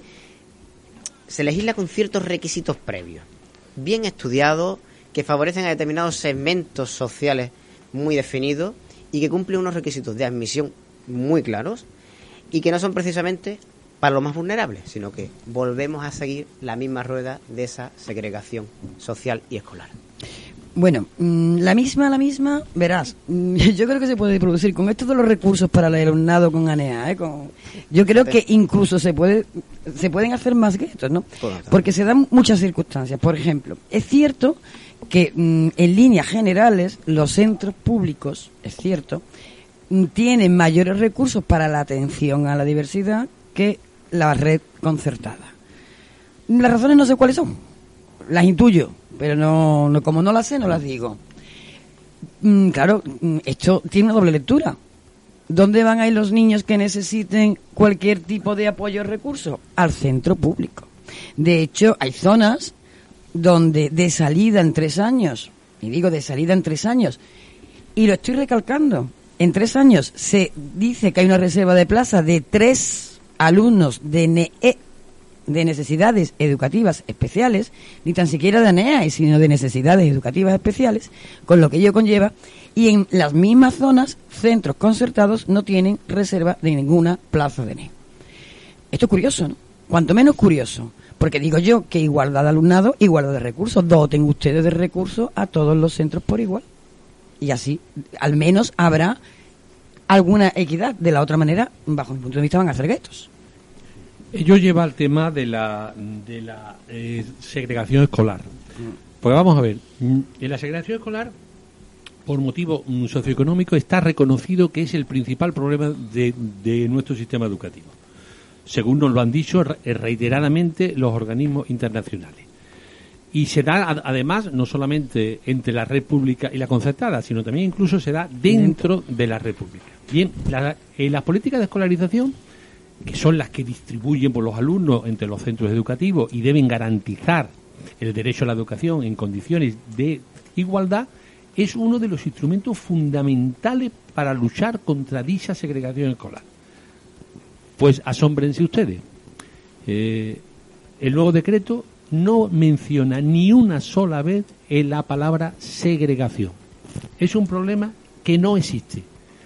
se legisla con ciertos requisitos previos, bien estudiados, que favorecen a determinados segmentos sociales muy definidos y que cumplen unos requisitos de admisión muy claros y que no son precisamente para los más vulnerables, sino que volvemos a seguir la misma rueda de esa segregación social y escolar. Bueno, la misma, la misma, verás, yo creo que se puede producir con estos de los recursos para el alumnado con A N E A, ¿eh? Con, yo creo que incluso se puede se pueden hacer más guetos, ¿no? Porque se dan muchas circunstancias. Por ejemplo, es cierto que en líneas generales los centros públicos, es cierto, tienen mayores recursos para la atención a la diversidad que la red concertada. Las razones no sé cuáles son, las intuyo, pero no, no como no las sé, no las digo. Mm, claro, esto tiene una doble lectura. ¿Dónde van a ir los niños que necesiten cualquier tipo de apoyo o recurso? Al centro público. De hecho, hay zonas donde de salida en tres años, y digo de salida en tres años, y lo estoy recalcando, en tres años se dice que hay una reserva de plaza de tres alumnos de N E de necesidades educativas especiales, ni tan siquiera de A N E A, sino de necesidades educativas especiales, con lo que ello conlleva, y en las mismas zonas, centros concertados no tienen reserva de ninguna plaza de A N E A. Esto es curioso, ¿no? Cuanto menos curioso, porque digo yo que igualdad de alumnado, igualdad de recursos, doten ustedes de recursos a todos los centros por igual. Y así, al menos habrá alguna equidad. De la otra manera, bajo mi punto de vista, van a ser guetos. Ello lleva al tema de la, de la eh, segregación escolar. Porque vamos a ver, en la segregación escolar, por motivo socioeconómico, está reconocido que es el principal problema de, de nuestro sistema educativo, según nos lo han dicho reiteradamente los organismos internacionales. Y se da, además, no solamente entre la red pública y la concertada, sino también incluso se da dentro de la red pública. Bien, la, eh, las políticas de escolarización, que son las que distribuyen por los alumnos entre los centros educativos y deben garantizar el derecho a la educación en condiciones de igualdad, es uno de los instrumentos fundamentales para luchar contra dicha segregación escolar. Pues asómbrense ustedes. Eh, el nuevo decreto no menciona ni una sola vez en la palabra segregación. Es un problema que no existe.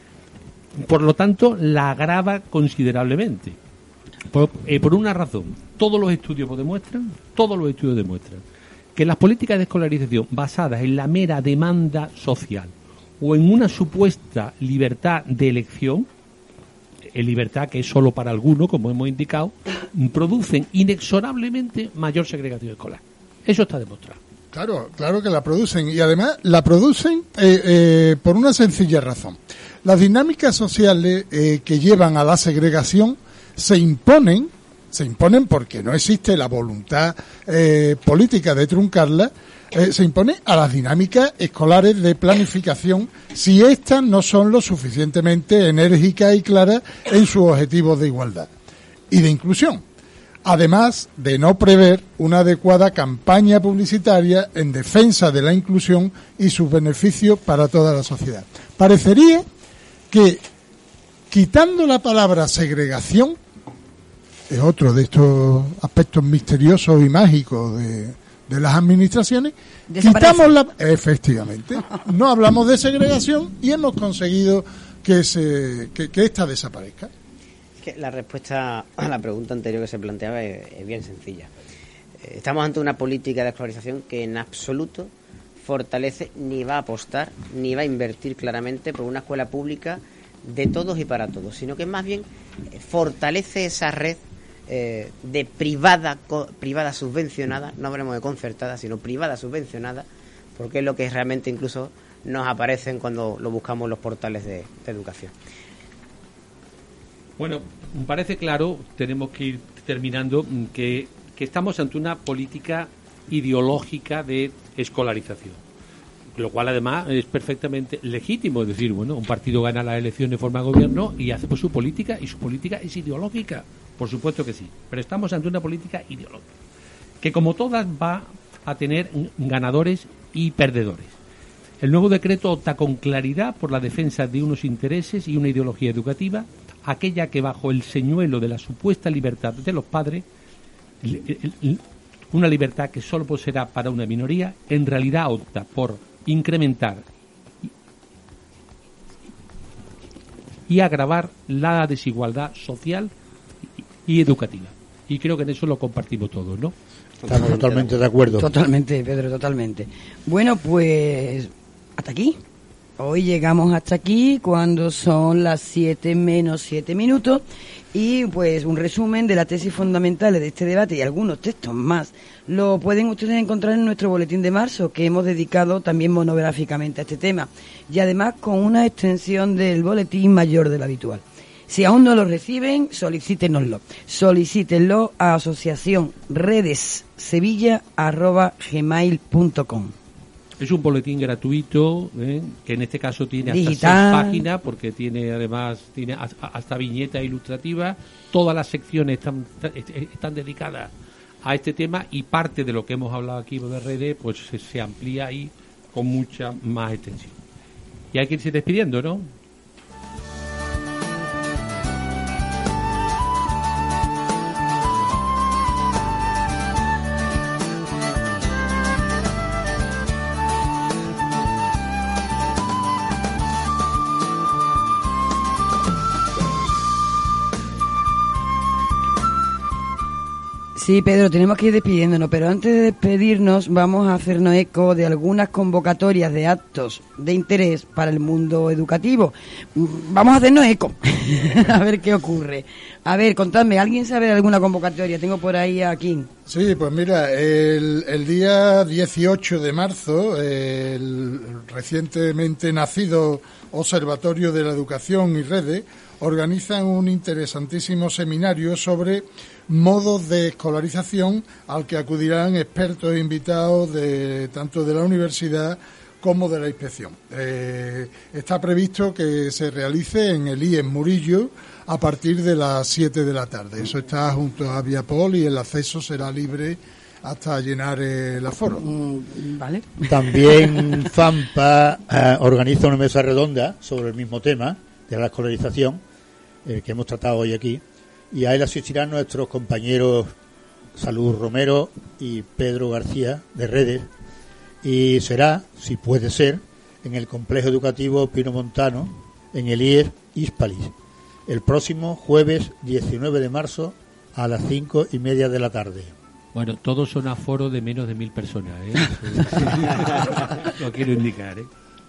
Por lo tanto, la agrava considerablemente. Por, eh, por una razón, todos los estudios lo demuestran, todos los estudios demuestran que las políticas de escolarización basadas en la mera demanda social o en una supuesta libertad de elección, en libertad que es solo para algunos, como hemos indicado, producen inexorablemente mayor segregación escolar. Eso está demostrado. Claro, claro que la producen, y además la producen eh, eh, por una sencilla razón. Las dinámicas sociales eh, que llevan a la segregación se imponen, se imponen porque no existe la voluntad eh, política de truncarla, eh, se impone a las dinámicas escolares de planificación si éstas no son lo suficientemente enérgicas y claras en sus objetivos de igualdad y de inclusión, además de no prever una adecuada campaña publicitaria en defensa de la inclusión y sus beneficios para toda la sociedad. Parecería que, quitando la palabra segregación, es otro de estos aspectos misteriosos y mágicos de, de las administraciones, quitamos la... Efectivamente, no hablamos de segregación y hemos conseguido que, se, que, que esta desaparezca. Que la respuesta a la pregunta anterior que se planteaba es, es bien sencilla. Estamos ante una política de escolarización que en absoluto fortalece ni va a apostar ni va a invertir claramente por una escuela pública de todos y para todos, sino que más bien fortalece esa red eh, de privada co, privada subvencionada, no hablemos de concertada, sino privada subvencionada, porque es lo que realmente incluso nos aparecen cuando lo buscamos en los portales de, de educación. Bueno, parece claro, tenemos que ir terminando, que, que estamos ante una política ideológica de escolarización, lo cual además es perfectamente legítimo. Es decir, bueno, un partido gana las elecciones, forma gobierno y hace pues su política, y su política es ideológica, por supuesto que sí, pero estamos ante una política ideológica que, como todas, va a tener ganadores y perdedores. El nuevo decreto opta con claridad por la defensa de unos intereses y una ideología educativa, aquella que, bajo el señuelo de la supuesta libertad de los padres, una libertad que solo será para una minoría, en realidad opta por incrementar y agravar la desigualdad social y educativa. Y creo que en eso lo compartimos todos, ¿no? Estamos totalmente de acuerdo. Totalmente, Pedro, totalmente. Bueno, pues hasta aquí. Hoy llegamos hasta aquí cuando son las siete menos siete minutos y pues un resumen de las tesis fundamentales de este debate y algunos textos más lo pueden ustedes encontrar en nuestro boletín de marzo, que hemos dedicado también monográficamente a este tema, y además con una extensión del boletín mayor de lo habitual. Si aún no lo reciben, solicítenoslo. Solicítenlo a asociación redes sevilla arroba gmail punto com. Es un boletín gratuito, ¿eh? que en este caso tiene hasta Digital. seis páginas, porque tiene además tiene hasta viñeta ilustrativa. Todas las secciones están, están dedicadas a este tema, y parte de lo que hemos hablado aquí de redes pues se, se amplía ahí con mucha más extensión. Y hay que irse despidiendo, ¿no? Sí, Pedro, tenemos que ir despidiéndonos, pero antes de despedirnos vamos a hacernos eco de algunas convocatorias de actos de interés para el mundo educativo. Vamos a hacernos eco, a ver qué ocurre. A ver, contadme, ¿alguien sabe de alguna convocatoria? Tengo por ahí a Kim. Sí, pues mira, el, el día dieciocho de marzo, el recientemente nacido Observatorio de la Educación y Redes organizan un interesantísimo seminario sobre modos de escolarización al que acudirán expertos e invitados de tanto de la universidad como de la inspección. Eh, está previsto que se realice en el I E S Murillo a partir de las siete de la tarde. Eso está junto a Viapol y el acceso será libre hasta llenar el aforo. Mm, vale. También FAMPA eh, organiza una mesa redonda sobre el mismo tema de la escolarización, el que hemos tratado hoy aquí, y a él asistirán nuestros compañeros Salud Romero y Pedro García de Redes, y será, si puede ser, en el Complejo Educativo Pino Montano, en el I E S Hispalis, el próximo jueves diecinueve de marzo a las cinco y media de la tarde. Bueno, todos son aforos de menos de mil personas, ¿eh? Lo quiero indicar, ¿eh?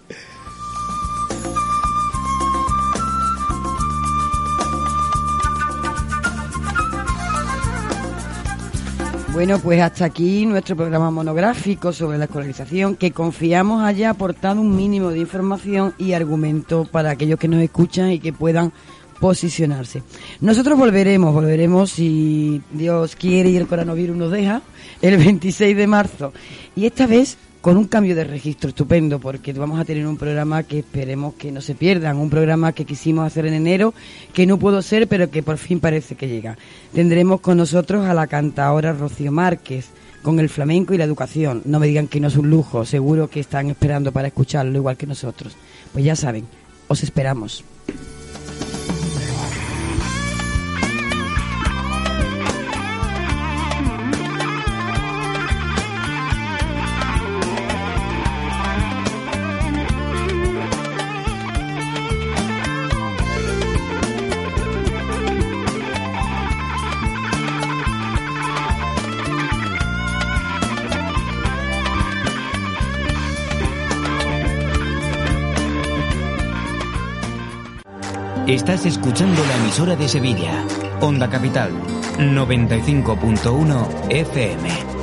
Bueno, pues hasta aquí nuestro programa monográfico sobre la escolarización, que confiamos haya aportado un mínimo de información y argumento para aquellos que nos escuchan y que puedan posicionarse. Nosotros volveremos, volveremos si Dios quiere y el coronavirus nos deja, el veintiséis de marzo. Y esta vez con un cambio de registro estupendo, porque vamos a tener un programa que esperemos que no se pierdan, un programa que quisimos hacer en enero, que no pudo ser, pero que por fin parece que llega. Tendremos con nosotros a la cantaora Rocío Márquez, con el flamenco y la educación. No me digan que no es un lujo, seguro que están esperando para escucharlo igual que nosotros. Pues ya saben, os esperamos. Estás escuchando la emisora de Sevilla, Onda Capital, noventa y cinco punto uno F M.